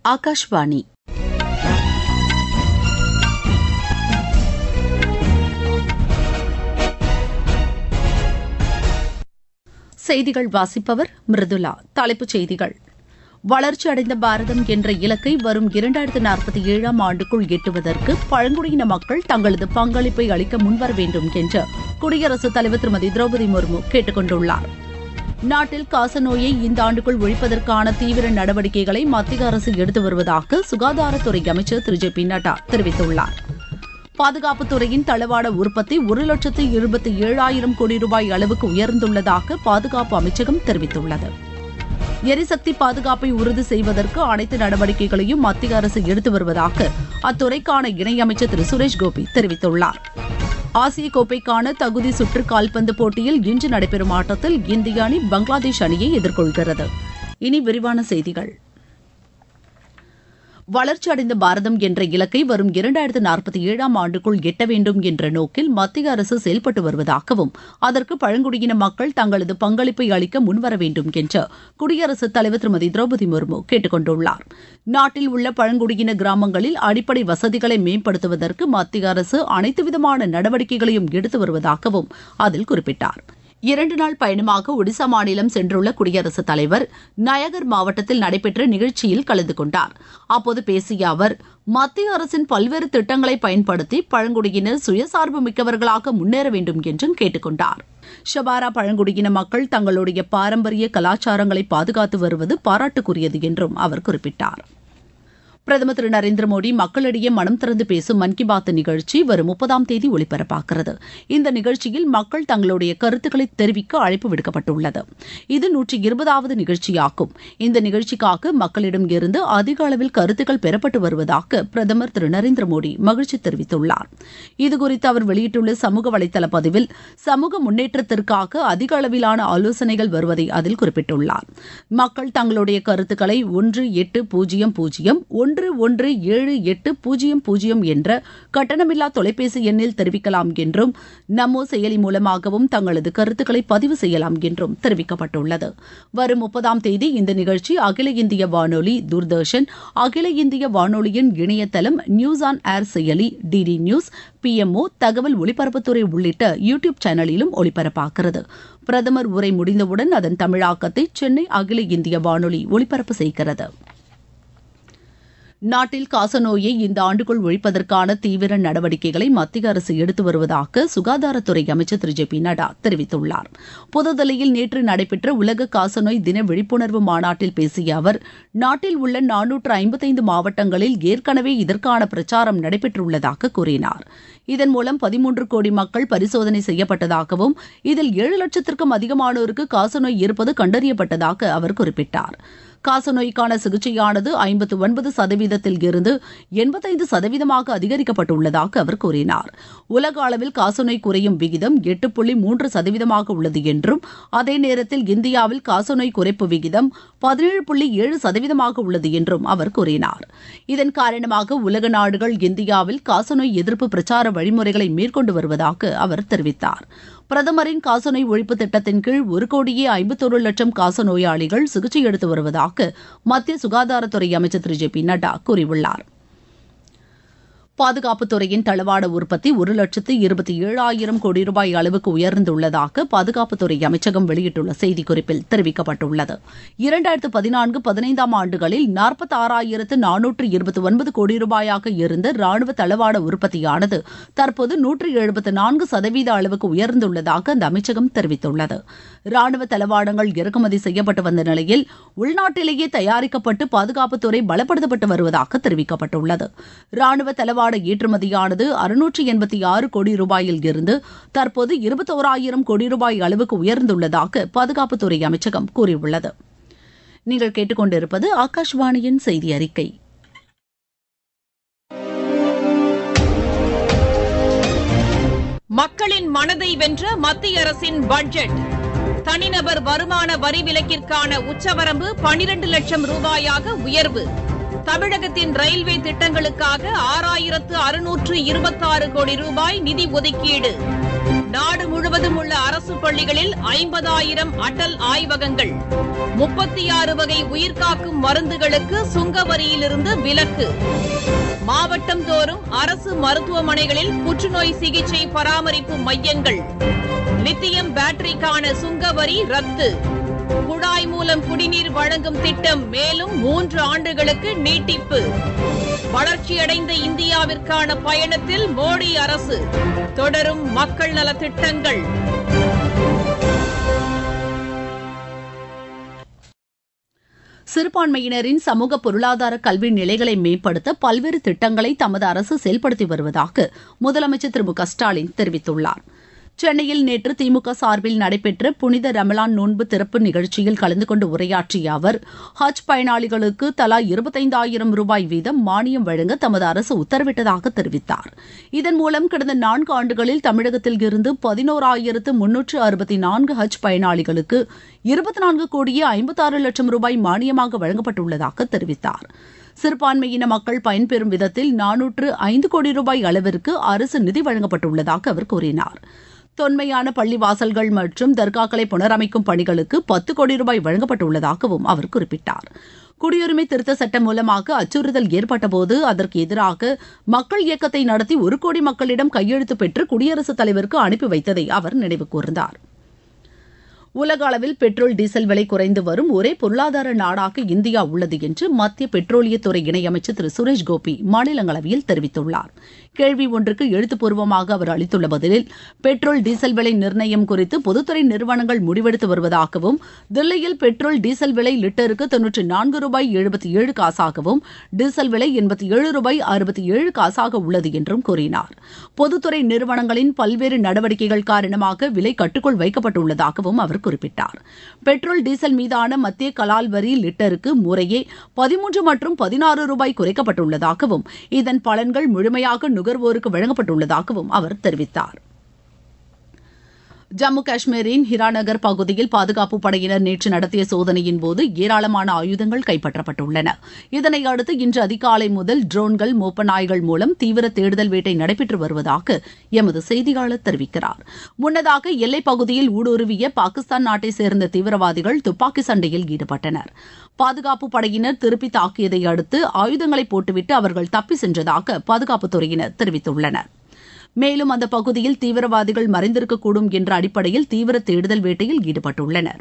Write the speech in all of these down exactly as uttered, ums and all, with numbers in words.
ஆகாஷ்வாணி. செய்திகள் வாசிப்பவர் மிருதுலா. தலைப்புச் செய்திகள்: வளர்ச்சியடைந்த பாரதம் என்ற இலக்கை வரும் இரண்டாயிரத்து நாற்பத்தி ஏழாம் ஆண்டுக்குள் எட்டுவதற்கு பழங்குடியின மக்கள் தங்களது பங்களிப்பை அளிக்க முன்வர வேண்டும் என்று குடியரசுத் தலைவர் திருமதி திரௌபதி முர்மு கேட்டுக் கொண்டுள்ளார். நாட்டில் காசநோயை இந்த ஆண்டுக்குள் ஒழிப்பதற்கான தீவிர நடவடிக்கைகளை மத்திய அரசு எடுத்து வருவதாக சுகாதாரத்துறை அமைச்சர் திரு ஜே பி நட்டா தெரிவித்துள்ளார். பாதுகாப்புத்துறையின் தளவாட உற்பத்தி ஒரு லட்சத்து இருபத்தி ஏழாயிரம் கோடி ரூபாய் அளவுக்கு உயர்ந்துள்ளதாக பாதுகாப்பு அமைச்சகம் தெரிவித்துள்ளது. எரிசக்தி பாதுகாப்பை உறுதி செய்வதற்கு அனைத்து நடவடிக்கைகளையும் மத்திய அரசு எடுத்து வருவதாக அத்துறைக்கான இணையமைச்சர் திரு சுரேஷ் கோபி தெரிவித்துள்ளார். ஆசிய கோப்பைக்கான தகுதி சுற்று கால்பந்து போட்டியில் இன்று நடைபெறும் ஆட்டத்தில் இந்திய அணி பங்களாதேஷ் அணியை எதிர்கொள்கிறது. இனி விரிவான செய்திகள். வளர்ச்சியடைந்த பாரதம் என்ற இலக்கை வரும் இரண்டாயிரத்து நாற்பத்தி ஏழாம் ஆண்டுக்குள் எட்ட வேண்டும் என்ற நோக்கில் மத்திய அரசு செயல்பட்டு வருவதாகவும் அதற்கு பழங்குடியின மக்கள் தங்களது பங்களிப்பை அளிக்க முன்வர வேண்டும் என்று குடியரசுத் தலைவர் திருமதி திரௌபதி முர்மு கேட்டுக் கொண்டுள்ளார். நாட்டில் உள்ள பழங்குடியின கிராமங்களில் அடிப்படை வசதிகளை மேம்படுத்துவதற்கு மத்திய அரசு அனைத்து விதமான நடவடிக்கைகளையும் எடுத்து வருவதாகவும் அதில் குறிப்பிட்டார். இரண்டு நாள் பயணமாக ஒடிசா மாநிலம் சென்றுள்ள குடியரசுத் தலைவர் நயகர் மாவட்டத்தில் நடைபெற்ற நிகழ்ச்சியில் கலந்து கொண்டார். அப்போது பேசிய அவர், மத்திய அரசின் பல்வேறு திட்டங்களை பயன்படுத்தி பழங்குடியினர் சுயசார்பு மிக்கவர்களாக முன்னேற வேண்டும் என்றும் கேட்டுக் கொண்டார். ஷபாரா பழங்குடியின மக்கள் தங்களுடைய பாரம்பரிய கலாச்சாரங்களை பாதுகாத்து வருவது பாராட்டுக்குரியது என்றும் அவர் குறிப்பிட்டார். பிரதமர் திரு நரேந்திர மோடி மக்களிடையே மனம் திறந்து பேசும் மன் கி பாத் நிகழ்ச்சி வரும் முப்பதாம் தேதி ஒலிபரப்பாகிறது. இந்த நிகழ்ச்சியில் மக்கள் தங்களுடைய கருத்துக்களை தெரிவிக்க அழைப்பு விடுக்கப்பட்டுள்ளது. இது நூற்றி இருபதாவது நிகழ்ச்சியாகும். இந்த நிகழ்ச்சிக்காக மக்களிடம் இருந்து அதிக அளவில் கருத்துக்கள் பெறப்பட்டு வருவதாக பிரதமர் திரு நரேந்திர மோடி மகிழ்ச்சி தெரிவித்துள்ளார். இதுகுறித்து அவர் வெளியிட்டுள்ள சமூக வலைதள பதிவில் சமூக முன்னேற்றத்திற்காக அதிக அளவிலான ஆலோசனைகள் வருவதை அதில் குறிப்பிட்டுள்ளார். மக்கள் தங்களுடைய கருத்துக்களை ஒன்று எட்டு பூஜ்ஜியம் பூஜ்ஜியம் ஒன்று ஒன்று ஏழு எட்டு பூஜ்ஜியம் பூஜ்ஜியம் என்ற கட்டணமில்லா தொலைபேசி எண்ணில் தெரிவிக்கலாம் என்றும் நமோ செயலி மூலமாகவும் தங்களது கருத்துக்களை பதிவு செய்யலாம் என்றும் தெரிவிக்கப்பட்டுள்ளது. வரும் முப்பதாம் தேதி இந்த நிகழ்ச்சி அகில இந்திய வானொலி, தூர்தர்ஷன், அகில இந்திய வானொலியின் இணையதளம், நியூஸ் ஆன் ஏர் செயலி, DD news, P M O, தகவல் ஒலிபரப்புத்துறை உள்ளிட்ட யூ டியூப் சேனலிலும் ஒலிபரப்பாகிறது. பிரதமர் உரை முடிந்தவுடன் அதன் தமிழாக்கத்தை சென்னை அகில இந்திய வானொலி ஒலிபரப்பு செய்கிறது. நாட்டில் காசநோயை இந்த ஆண்டுக்குள் ஒழிப்பதற்கான தீவிர நடவடிக்கைகளை மத்திய அரசு எடுத்து வருவதாக சுகாதாரத்துறை அமைச்சர் திரு ஜே பி நட்டா தெரிவித்துள்ளார். புதுதில்லியில் நேற்று நடைபெற்ற உலக காசநோய் தின விழிப்புணர்வு மாநாட்டில் பேசிய அவர், நாட்டில் உள்ள நானூற்று ஐம்பத்தைந்து மாவட்டங்களில் ஏற்கனவே இதற்கான பிரச்சாரம் நடைபெற்றுள்ளதாக கூறினார். இதன் மூலம் பதிமூன்று கோடி மக்கள் பரிசோதனை செய்யப்பட்டதாகவும் இதில் ஏழு லட்சத்திற்கும் அதிகமானோருக்கு காசநோய் இருப்பது கண்டறியப்பட்டதாக அவர் குறிப்பிட்டார். காசநோய்க்கான சிகிச்சையானது ஐம்பத்து ஒன்பது சதவீதத்தில் இருந்து எண்பத்தைந்து சதவீதமாக அதிகரிக்கப்பட்டுள்ளதாக அவர் கூறினார். உலக அளவில் காசநோய் குறையும் விகிதம் எட்டு புள்ளி மூன்று சதவீதமாக உள்ளது என்றும், அதே நேரத்தில் இந்தியாவில் காசநோய் குறைப்பு விகிதம் பதினேழு புள்ளி ஏழு சதவீதமாக உள்ளது என்றும் அவர் கூறினார். இதன் காரணமாக உலக நாடுகள் இந்தியாவில் காசநோய் எதிர்ப்பு பிரச்சார வழிமுறைகளை மேற்கொண்டு வருவதாக அவர் தெரிவித்தார். பிரதமரின் காசநோய் ஒழிப்பு திட்டத்தின் கீழ் ஒரு கோடியே ஐம்பத்தொரு லட்சம் காசநோயாளிகள் சிகிச்சை எடுத்து வருவதாக மத்திய சுகாதாரத்துறை அமைச்சர் திரு ஜே பி நட்டா கூறியுள்ளார். பாதுகாப்புத்துறையின் தளவாட உற்பத்தி ஒரு லட்சத்து இருபத்தி ஏழாயிரம் கோடி ரூபாய் அளவுக்கு உயர்ந்துள்ளதாக பாதுகாப்புத்துறை அமைச்சகம் வெளியிட்டுள்ள செய்திக்குறிப்பில் தெரிவிக்கப்பட்டுள்ளது. இரண்டாயிரத்து பதினான்கு பதினைந்தாம் ஆண்டுகளில் நாற்பத்தி ஆறாயிரத்து நானூற்று இருபத்தி ஒன்பது கோடி ரூபாயாக இருந்த ராணுவ தளவாட உற்பத்தியானது தற்போது நூற்று எழுபத்தி நான்கு சதவீத அளவுக்கு உயர்ந்துள்ளதாக அந்த அமைச்சகம் தெரிவித்துள்ளது. ராணுவ தளவாடங்கள் இறக்குமதி செய்யப்பட்டு வந்த நிலையில் உள்நாட்டிலேயே தயாரிக்கப்பட்டு பாதுகாப்புத்துறை பலப்படுத்தப்பட்டு வருவதாக தெரிவிக்கப்பட்டுள்ளது. ராணுவ தளவாட ஏற்றுமதியானது அறுநூற்று எண்பத்தி ஆறு கோடி ரூபாயில் இருந்து தற்போது இருபத்தோராயிரம் கோடி ரூபாய் அளவுக்கு உயர்ந்துள்ளதாக பாதுகாப்புத்துறை அமைச்சகம் கூறியுள்ளது. நீங்கள் கேட்டுக்கொண்டிருப்பது ஆகாஷ்வாணியின் செய்தி அறிக்கை. மக்களின் மனதை வென்ற மத்திய அரசின் பட்ஜெட். தனிநபர் வருமான வரி விலக்கிற்கான உச்சவரம்பு பனிரண்டு லட்சம் ரூபாயாக உயர்வு. தமிழகத்தின் ரயில்வே திட்டங்களுக்காக ஆறாயிரத்து அறுநூற்று இருபத்தாறு கோடி ரூபாய் நிதி ஒதுக்கீடு. நாடு முழுவதும் உள்ள அரசு பள்ளிகளில் ஐம்பதாயிரம் அடல் ஆய்வகங்கள். முப்பத்தி ஆறு வகை உயிர்காக்கும் மருந்துகளுக்கு சுங்க வரியிலிருந்து விலக்கு. மாவட்டம் தோறும் அரசு மருத்துவமனைகளில் புற்றுநோய் சிகிச்சை பராமரிப்பு மையங்கள். லித்தியம் பேட்டரிக்கான சுங்க வரி ரத்து. குழாய் மூலம் குடிநீர் வழங்கும் திட்டம் மேலும் மூன்று ஆண்டுகளுக்கு நீட்டிப்பு. வளர்ச்சியடைந்த இந்தியாவிற்கான பயணத்தில் மோடி அரசு. தொடரும் மக்கள் நலத் திட்டங்கள். சிறுபான்மையினரின் சமூக பொருளாதார கல்வி நிலைகளை மேம்படுத்த பல்வேறு திட்டங்களை தமது அரசு செயல்படுத்தி வருவதாக முதலமைச்சர் திரு மு க ஸ்டாலின் தெரிவித்துள்ளார். சென்னையில் நேற்று திமுக சார்பில் நடைபெற்ற புனித ரமலான் நோன்பு திறப்பு நிகழ்ச்சியில் கலந்து கொண்டு உரையாற்றிய அவர், ஹஜ் பயனாளிகளுக்கு தலா இருபத்தைந்தாயிரம் ரூபாய் வீதம் மானியம் வழங்க தமது அரசு உத்தரவிட்டதாக தெரிவித்தார். இதன் மூலம் கடந்த நான்கு ஆண்டுகளில் தமிழகத்தில் இருந்து பதினோராயிரத்து முன்னூற்று அறுபத்தி நான்கு ஹஜ் பயனாளிகளுக்கு இருபத்தி நான்கு கோடியே ஐம்பத்தாறு லட்சம் ரூபாய் மானியமாக வழங்கப்பட்டுள்ளதாக தெரிவித்தார். சிறுபான்மையின மக்கள் பயன்பெறும் விதத்தில் நானூற்று ஐந்து கோடி ரூபாய் அளவிற்கு அரசு நிதி வழங்கப்பட்டுள்ளதாக அவர் கூறினார். தொன்மையான பள்ளிவாசல்கள் மற்றும் தர்காக்களை புனரமைக்கும் பணிகளுக்கு பத்து கோடி ரூபாய் வழங்கப்பட்டுள்ளதாகவும் அவர் குறிப்பிட்டார். குடியுரிமை திருத்த சட்டம் மூலமாக அச்சுறுத்தல் ஏற்பட்டபோது அதற்கு எதிராக மக்கள் இயக்கத்தை நடத்தி ஒரு கோடி மக்களிடம் கையெழுத்து பெற்று குடியரசுத் தலைவருக்கு அனுப்பி வைத்ததை அவர் நினைவு கூர்ந்தார். உலக அளவில் பெட்ரோல் டீசல் விலை குறைந்து வரும் ஒரே பொருளாதார நாடாக இந்தியா உள்ளது என்று மத்திய பெட்ரோலியத்துறை இணையமைச்சர் திரு சுரேஷ் கோபி மாநிலங்களவையில் தெரிவித்துள்ளார். கேள்வி ஒன்றுக்கு எழுத்துப்பூர்வமாக அவர் அளித்துள்ள பதிலில், பெட்ரோல் டீசல் விலை நிர்ணயம் குறித்து பொதுத்துறை நிறுவனங்கள் முடிவெடுத்து வருவதாகவும், தில்லியில் பெட்ரோல் டீசல் விலை லிட்டருக்கு தொன்னூற்றி நான்கு ரூபாய் எழுபத்தி ஏழு காசாகவும் டீசல் விலை எண்பத்தி ஏழு ரூபாய் அறுபத்தி ஏழு காசாக உள்ளது என்றும் கூறினார். பொதுத்துறை நிறுவனங்களின் பல்வேறு நடவடிக்கைகள் காரணமாக விலை கட்டுக்குள் வைக்கப்பட்டுள்ளதாகவும் அவர் குறிப்பிட்டார். பெட்ரோல் டீசல் மீதான மத்திய கலால் வரி லிட்டருக்கு முறையே பதிமூன்று மற்றும் பதினாறு ரூபாய் குறைக்கப்பட்டுள்ளதாகவும், இதன் பலன்கள் முழுமையாக நுகர்வோருக்கு வழங்கப்பட்டுள்ளதாகவும் அவர் தெரிவித்தார். ஜம்மு காஷ்மீரின் ஹிராநகர் பகுதியில் பாதுகாப்பு படையினர் நேற்று நடத்திய சோதனையின் போது ஏராளமான ஆயுதங்கள் கைப்பற்றப்பட்டுள்ளன. இதனையடுத்து இன்று அதிகாலை முதல் ட்ரோன்கள், மோப்ப நாய்கள் மூலம் தீவிர தேடுதல் வேட்டை நடைபெற்று வருவதாக எமது செய்தியாளர் தெரிவிக்கிறார். முன்னதாக எல்லைப் பகுதியில் ஊடுருவிய பாகிஸ்தான் நாட்டை சேர்ந்த தீவிரவாதிகள் துப்பாக்கி சண்டையில் ஈடுபட்டனர். பாதுகாப்பு படையினர் திருப்பி தாக்கியதை அடுத்து ஆயுதங்களை போட்டுவிட்டு அவர்கள் தப்பி சென்றதாக பாதுகாப்புத்துறையினர் தெரிவித்துள்ளனர். மேலும் அந்த பகுதியில் தீவிரவாதிகள் மறைந்திருக்கக்கூடும் என்ற அடிப்படையில் தீவிர தேடுதல் வேட்டையில் ஈடுபட்டுள்ளனர்.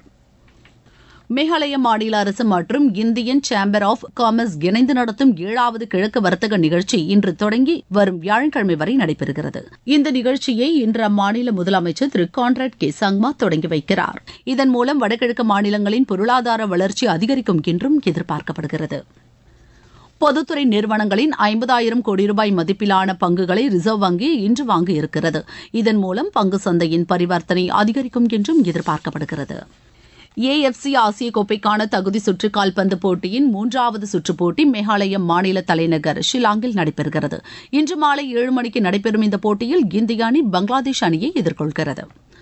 மேகாலய மாநில அரசு மற்றும் இந்தியன் சேம்பர் ஆஃப் காமர்ஸ் இணைந்து நடத்தும் ஏழாவது கிழக்கு வர்த்தக நிகழ்ச்சி இன்று தொடங்கி வரும் வியாழக்கிழமை வரை நடைபெறுகிறது. இந்த நிகழ்ச்சியை இன்று அம்மாநில முதலமைச்சர் திரு கான்ராட் கே சங்மா தொடங்கி வைக்கிறார். இதன் மூலம் வடகிழக்கு மாநிலங்களின் பொருளாதார வளர்ச்சி அதிகரிக்கும் என்றும் எதிர்பார்க்கப்படுகிறது. பொதுத்துறை நிறுவனங்களின் ஐம்பதாயிரம் கோடி ரூபாய் மதிப்பிலான பங்குகளை ரிசர்வ் வங்கி இன்று வாங்க இருக்கிறது. இதன் மூலம் பங்கு சந்தையின் பரிவர்த்தனை அதிகரிக்கும் என்றும் எதிர்பார்க்கப்படுகிறது. ஏ எஃப் சி ஆசிய கோப்பைக்கான தகுதி சுற்று கால்பந்து போட்டியின் மூன்றாவது சுற்றுப் போட்டி மேகாலய மாநில தலைநகர் ஷில்லாங்கில் நடைபெறுகிறது. இன்று மாலை ஏழு மணிக்கு நடைபெறும் இந்த போட்டியில் இந்திய அணி பங்களாதேஷ் அணியை எதிர்கொள்கிறது.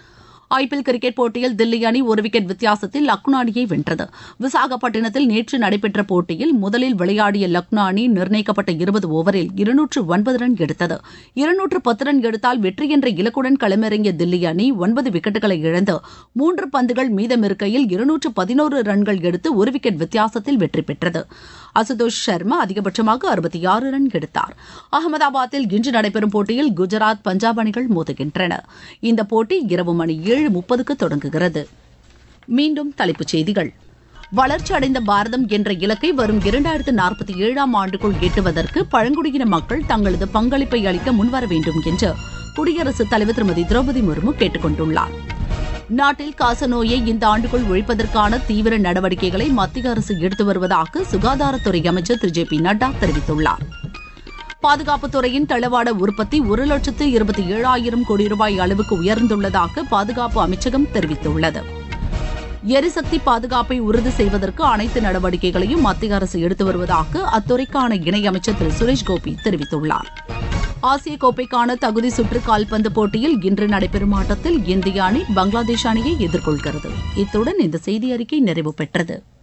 ஐ பி எல் கிரிக்கெட் போட்டியில் தில்லி அணி ஒரு விக்கெட் வித்தியாசத்தில் லக்னோ அணியை வென்றது. விசாகப்பட்டினத்தில் நேற்று நடைபெற்ற போட்டியில் முதலில் விளையாடிய லக்னோ அணி நிர்ணயிக்கப்பட்ட இருபது ஓவரில் இருநூற்று ஒன்பது ரன் எடுத்தது. இருநூற்று பத்து ரன் எடுத்தால் வெற்றி என்ற இலக்குடன் களமிறங்கிய தில்லி அணி ஒன்பது விக்கெட்டுகளை இழந்து மூன்று பந்துகள் மீதமிருக்கையில் இருநூற்று பதினோரு ரன்கள் எடுத்து ஒரு விக்கெட் வித்தியாசத்தில் வெற்றி பெற்றது. அசுதோஷ் சர்மா அதிகபட்சமாக அறுபத்தி ஆறு ரன் எடுத்தார். அகமதாபாத்தில் இன்று நடைபெறும் போட்டியில் குஜராத், பஞ்சாப் அணிகள் மோதுகின்றன. இந்த போட்டி இரவு மணி ஏழு முப்பதுக்கு தொடங்குகிறது. மீண்டும் தலைப்புச் செய்திகள். வளர்ச்சி அடைந்த பாரதம் என்ற இலக்கை வரும் இரண்டாயிரத்து நாற்பத்தி ஏழாம் ஆண்டுக்குள் எட்டுவதற்கு பழங்குடியின மக்கள் தங்களது பங்களிப்பை அளிக்க முன்வர வேண்டும் என்று குடியரசுத் தலைவர் திருமதி திரௌபதி முர்மு கேட்டுக் கொண்டுள்ளார். நாட்டில் காசநோயை இந்த ஆண்டுக்குள் ஒழிப்பதற்கான தீவிர நடவடிக்கைகளை மத்திய அரசு எடுத்து வருவதாக சுகாதாரத்துறை அமைச்சர் திரு ஜே பி நட்டா தெரிவித்துள்ளார். பாதுகாப்புத்துறையின் தளவாட உற்பத்தி ஒரு லட்சத்து இருபத்தி ஏழாயிரம் கோடி ரூபாய் அளவுக்கு உயர்ந்துள்ளதாக பாதுகாப்பு அமைச்சகம் தெரிவித்துள்ளது. எரிசக்தி பாதுகாப்பை உறுதி செய்வதற்கு அனைத்து நடவடிக்கைகளையும் மத்திய அரசு எடுத்து வருவதாக அத்துறைக்கான இணையமைச்சர் திரு சுரேஷ் கோபி தெரிவித்துள்ளார். ஆசிய கோப்பைக்கான தகுதி சுற்று கால்பந்து போட்டியில் இன்று நடைபெறும் ஆட்டத்தில் இந்திய அணி பங்களாதேஷ் அணியை எதிர்கொள்கிறது. இத்துடன் இந்த செய்தி அறிக்கை நிறைவு பெற்றது.